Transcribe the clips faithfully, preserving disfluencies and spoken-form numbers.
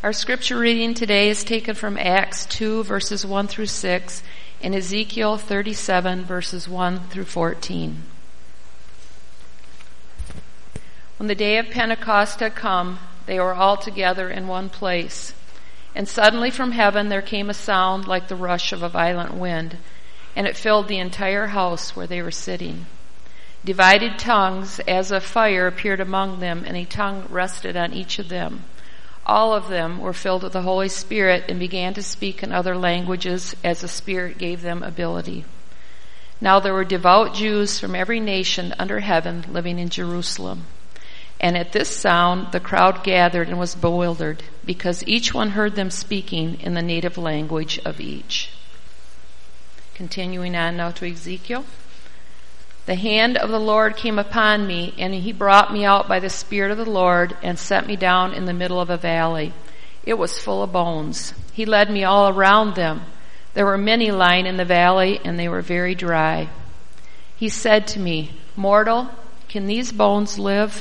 Our scripture reading today is taken from Acts two, verses one through six, and Ezekiel thirty-seven, verses one through fourteen. When the day of Pentecost had come, they were all together in one place. And suddenly from heaven there came a sound like the rush of a violent wind, and it filled the entire house where they were sitting. Divided tongues as of fire appeared among them, and a tongue rested on each of them. All of them were filled with the Holy Spirit and began to speak in other languages as the Spirit gave them ability. Now there were devout Jews from every nation under heaven living in Jerusalem. And at this sound the crowd gathered and was bewildered, because each one heard them speaking in the native language of each. Continuing on now to Ezekiel. The hand of the Lord came upon me, and he brought me out by the Spirit of the Lord and set me down in the middle of a valley. It was full of bones. He led me all around them. There were many lying in the valley, and they were very dry. He said to me, "Mortal, can these bones live?"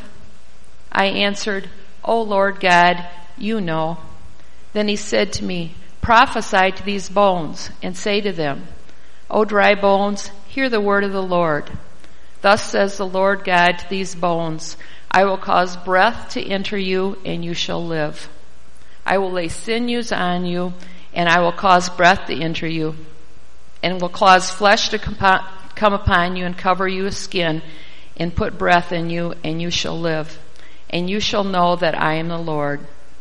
I answered, "O Lord God, you know." Then he said to me, "Prophesy to these bones, and say to them, O dry bones, hear the word of the Lord. Thus says the Lord God to these bones, I will cause breath to enter you, and you shall live. I will lay sinews on you, and I will cause breath to enter you, and will cause flesh to come upon you and cover you with skin, and put breath in you, and you shall live. And you shall know that I am the Lord."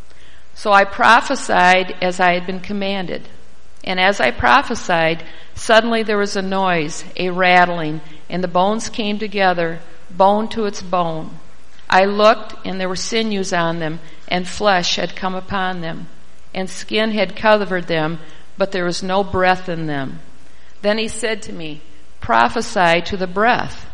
So I prophesied as I had been commanded. And as I prophesied, suddenly there was a noise, a rattling, and the bones came together, bone to its bone. I looked, and there were sinews on them, and flesh had come upon them, and skin had covered them, but there was no breath in them. Then he said to me, "Prophesy to the breath.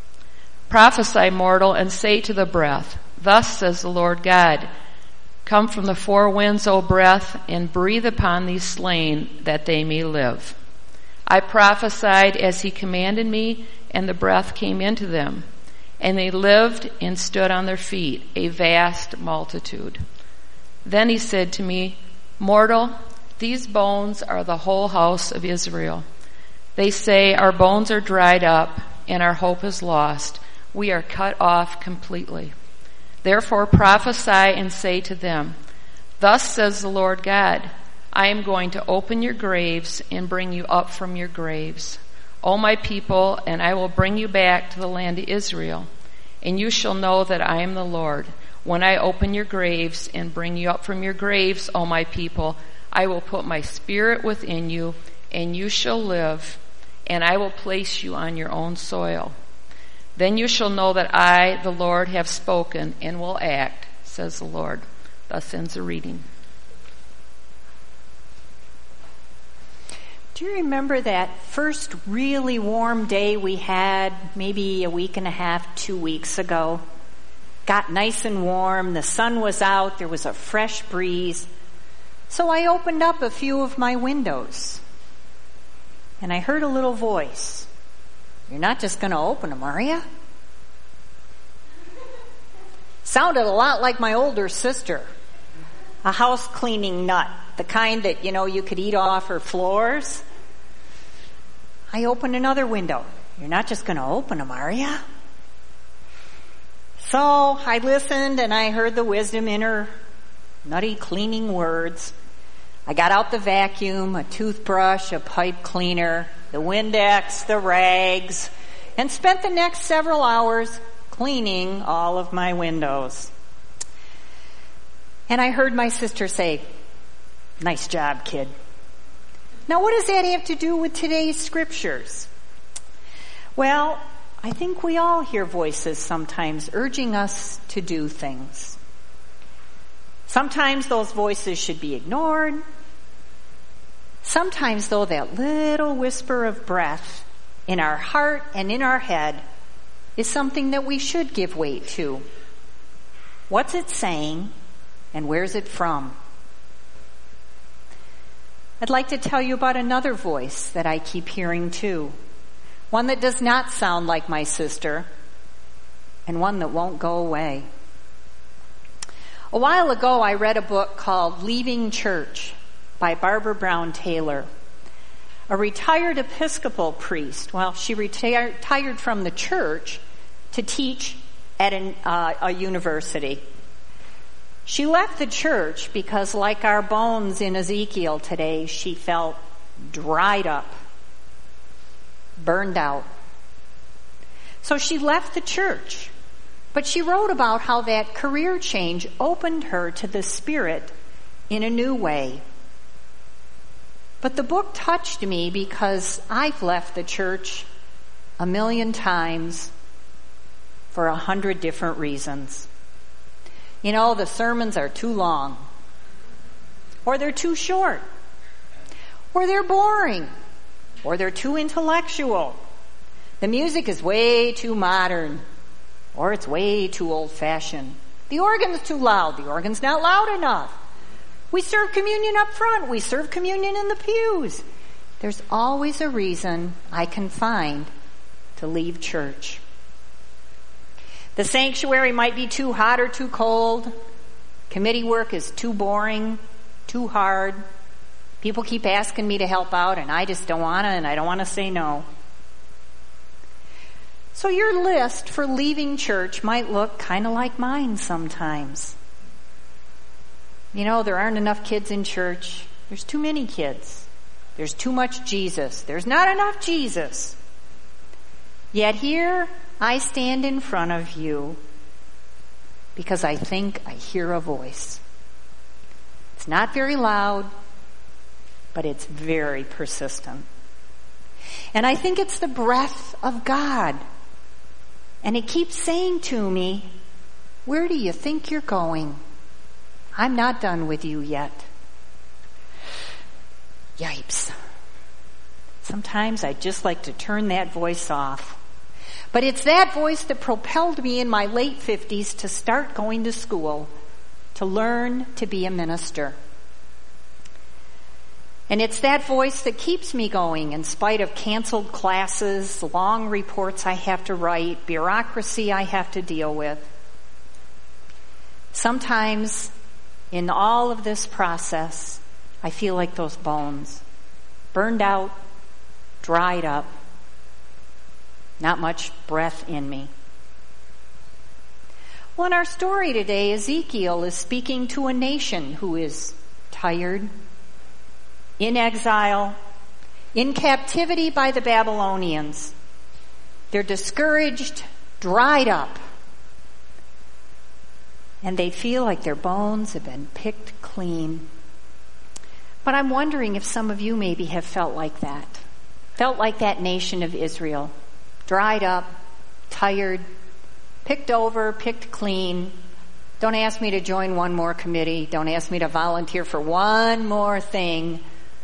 Prophesy, mortal, and say to the breath, Thus says the Lord God, Come from the four winds, O breath, and breathe upon these slain, that they may live." I prophesied as he commanded me, and the breath came into them. And they lived and stood on their feet, a vast multitude. Then he said to me, "Mortal, these bones are the whole house of Israel. They say, Our bones are dried up, and our hope is lost. We are cut off completely. Therefore prophesy and say to them, Thus says the Lord God, I am going to open your graves and bring you up from your graves, O my people, and I will bring you back to the land of Israel. And you shall know that I am the Lord. When I open your graves and bring you up from your graves, O my people, I will put my spirit within you, and you shall live, and I will place you on your own soil. Then you shall know that I, the Lord, have spoken and will act, says the Lord." Thus ends the reading. Do you remember that first really warm day we had maybe a week and a half, two weeks ago? Got nice and warm, the sun was out, there was a fresh breeze. So I opened up a few of my windows, and I heard a little voice. "You're not just going to open them, are you?" Sounded a lot like my older sister, a house cleaning nut, the kind that, you know, you could eat off her floors. I opened another window. "You're not just going to open them, are you?" So I listened, and I heard the wisdom in her nutty cleaning words. I got out the vacuum, a toothbrush, a pipe cleaner, the Windex, the rags, and spent the next several hours cleaning all of my windows. And I heard my sister say, "Nice job, kid." Now, what does that have to do with today's scriptures? Well, I think we all hear voices sometimes urging us to do things. Sometimes those voices should be ignored. Sometimes, though, that little whisper of breath in our heart and in our head is something that we should give weight to. What's it saying, and where's it from? I'd like to tell you about another voice that I keep hearing too. One that does not sound like my sister, and one that won't go away. A while ago, I read a book called Leaving Church by Barbara Brown Taylor, a retired Episcopal priest. Well, she retired, retired from the church to teach at an, uh, a university. She left the church because, like our bones in Ezekiel today, she felt dried up, burned out. So she left the church, but she wrote about how that career change opened her to the Spirit in a new way. But the book touched me because I've left the church a million times for a hundred different reasons. You know, the sermons are too long, or they're too short, or they're boring, or they're too intellectual. The music is way too modern, or it's way too old-fashioned. The organ's too loud. The organ's not loud enough. We serve communion up front. We serve communion in the pews. There's always a reason I can find to leave church. The sanctuary might be too hot or too cold. Committee work is too boring, too hard. People keep asking me to help out, and I just don't want to, and I don't want to say no. So your list for leaving church might look kind of like mine sometimes. You know, there aren't enough kids in church. There's too many kids. There's too much Jesus. There's not enough Jesus. Yet here I stand in front of you because I think I hear a voice. It's not very loud, but it's very persistent. And I think it's the breath of God. And it keeps saying to me, where do you think you're going? I'm not done with you yet. Yipes. Sometimes I'd just like to turn that voice off. But it's that voice that propelled me in my late fifties to start going to school, to learn to be a minister. And it's that voice that keeps me going in spite of canceled classes, long reports I have to write, bureaucracy I have to deal with. Sometimes in all of this process, I feel like those bones, burned out, dried up, not much breath in me. Well, in our story today, Ezekiel is speaking to a nation who is tired, in exile, in captivity by the Babylonians. They're discouraged, dried up, and they feel like their bones have been picked clean. But I'm wondering if some of you maybe have felt like that, felt like that nation of Israel, dried up, tired, picked over, picked clean. Don't ask me to join one more committee. Don't ask me to volunteer for one more thing.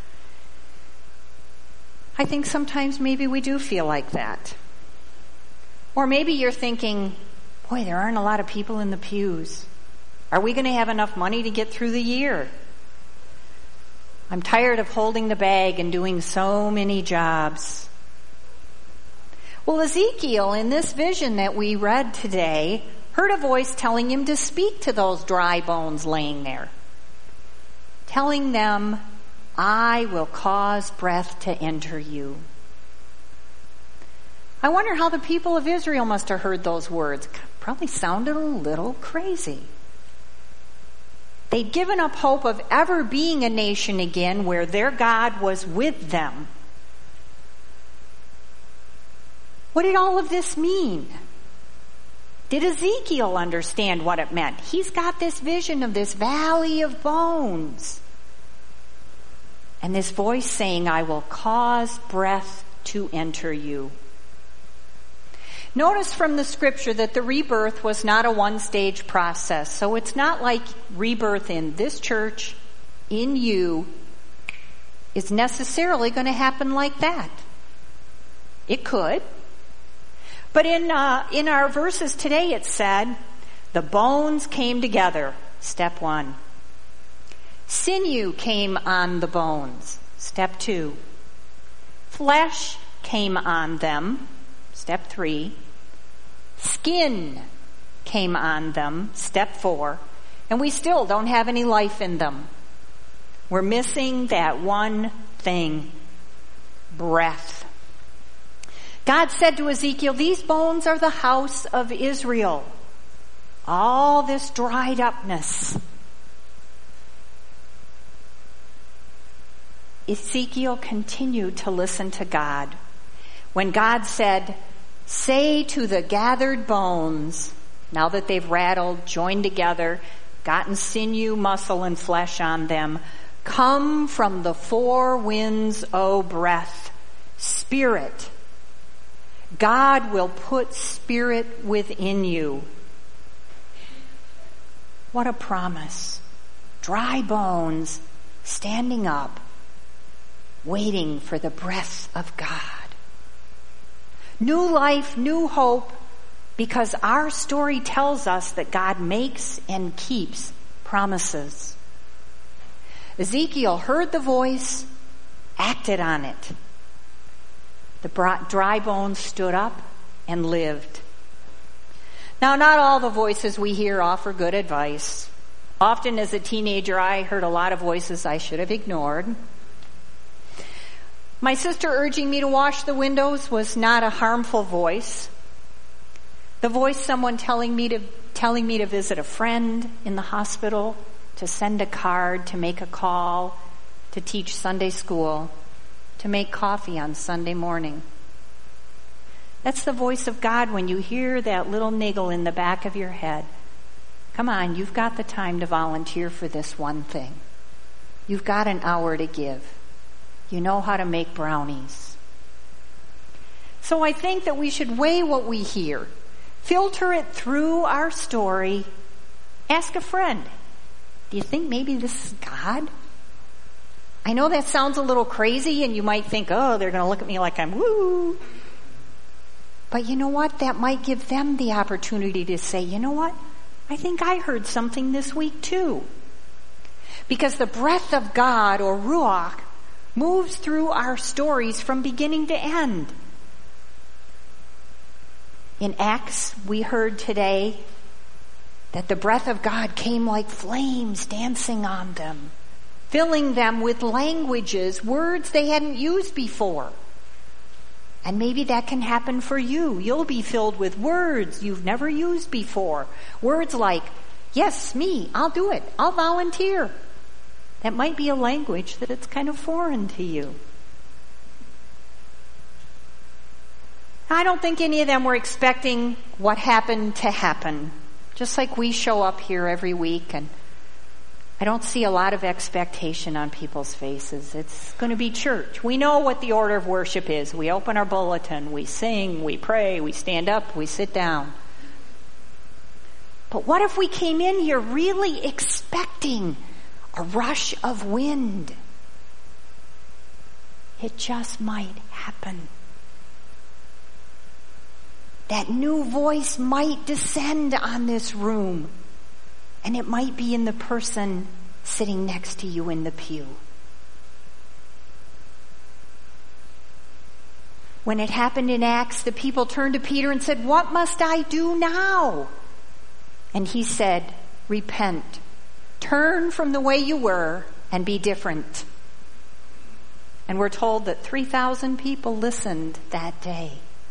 I think sometimes maybe we do feel like that. Or maybe you're thinking, boy, there aren't a lot of people in the pews. Are we going to have enough money to get through the year? I'm tired of holding the bag and doing so many jobs. Well, Ezekiel, in this vision that we read today, heard a voice telling him to speak to those dry bones laying there, telling them, I will cause breath to enter you. I wonder how the people of Israel must have heard those words. Probably sounded a little crazy. They'd given up hope of ever being a nation again where their God was with them. What did all of this mean? Did Ezekiel understand what it meant? He's got this vision of this valley of bones. And this voice saying, I will cause breath to enter you. Notice from the scripture that the rebirth was not a one-stage process. So it's not like rebirth in this church, in you, is necessarily going to happen like that. It could. But in uh, in our verses today it said, the bones came together, step one. Sinew came on the bones, step two. Flesh came on them, step three. Skin came on them, step four. And we still don't have any life in them. We're missing that one thing, breath. God said to Ezekiel, these bones are the house of Israel. All this dried upness. Ezekiel continued to listen to God. When God said, say to the gathered bones, now that they've rattled, joined together, gotten sinew, muscle, and flesh on them, come from the four winds, O breath, spirit. God will put spirit within you. What a promise. Dry bones standing up, waiting for the breath of God. New life, new hope, because our story tells us that God makes and keeps promises. Ezekiel heard the voice, acted on it. The dry bones stood up and lived. Now, not all the voices we hear offer good advice. Often as a teenager, I heard a lot of voices I should have ignored. My sister urging me to wash the windows was not a harmful voice. The voice someone telling me to telling me to visit a friend in the hospital, to send a card, to make a call, to teach Sunday school, to make coffee on Sunday morning. That's the voice of God when you hear that little niggle in the back of your head. Come on, you've got the time to volunteer for this one thing. You've got an hour to give. You know how to make brownies. So I think that we should weigh what we hear, filter it through our story, ask a friend, do you think maybe this is God? I know that sounds a little crazy and you might think, oh, they're going to look at me like I'm woo. But you know what? That might give them the opportunity to say, you know what? I think I heard something this week too. Because the breath of God, or Ruach, moves through our stories from beginning to end. In Acts, we heard today that the breath of God came like flames dancing on them, filling them with languages, words they hadn't used before. And maybe that can happen for you. You'll be filled with words you've never used before. Words like, yes, me, I'll do it, I'll volunteer. That might be a language that it's kind of foreign to you. I don't think any of them were expecting what happened to happen. Just like we show up here every week, and I don't see a lot of expectation on people's faces. It's going to be church. We know what the order of worship is. We open our bulletin, we sing, we pray, we stand up, we sit down. But what if we came in here really expecting a rush of wind? It just might happen. That new voice might descend on this room, and it might be in the person sitting next to you in the pew. When it happened in Acts, the people turned to Peter and said, what must I do now? And he said, repent. Turn from the way you were and be different. And we're told that three thousand people listened that day.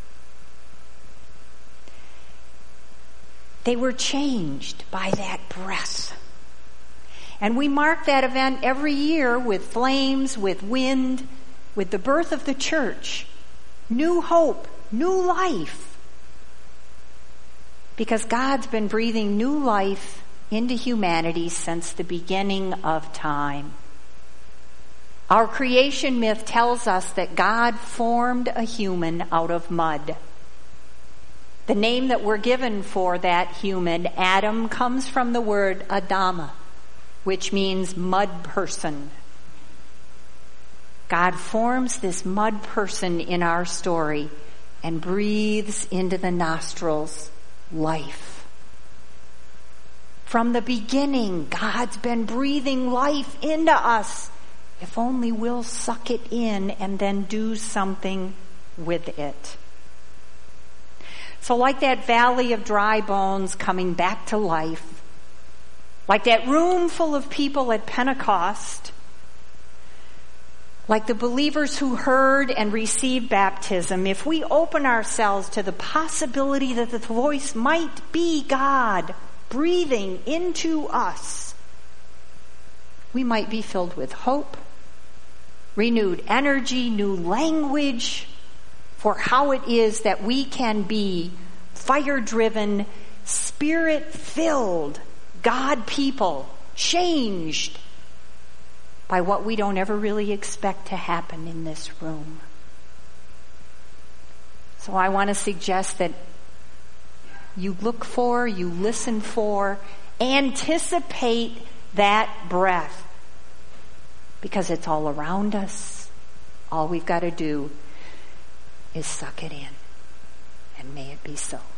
They were changed by that breath. And we mark that event every year with flames, with wind, with the birth of the church. New hope, new life. Because God's been breathing new life into humanity since the beginning of time. Our creation myth tells us that God formed a human out of mud. The name that we're given for that human, Adam, comes from the word Adama, which means mud person. God forms this mud person in our story and breathes into the nostrils life. From the beginning, God's been breathing life into us. If only we'll suck it in and then do something with it. So like that valley of dry bones coming back to life, Like that room full of people at Pentecost, like the believers who heard and received baptism, if we open ourselves to the possibility that the voice might be God breathing into us, we might be filled with hope, renewed energy, new language for how it is that we can be fire-driven, spirit-filled God people, changed by what we don't ever really expect to happen in this room. So I want to suggest that you look for, you listen for, anticipate that breath, because it's all around us. All we've got to do is suck it in, and may it be so.